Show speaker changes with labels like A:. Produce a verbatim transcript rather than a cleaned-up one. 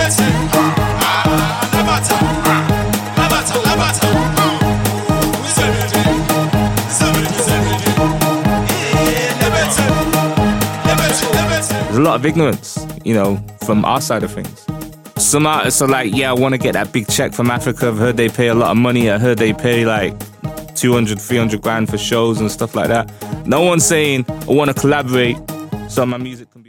A: There's a lot of ignorance, you know, from our side of things. Some artists are like, yeah, I want to get that big check from Africa. I've heard they pay a lot of money. I heard they pay like two hundred, three hundred grand for shows and stuff like that. No one's saying, I want to collaborate so my music can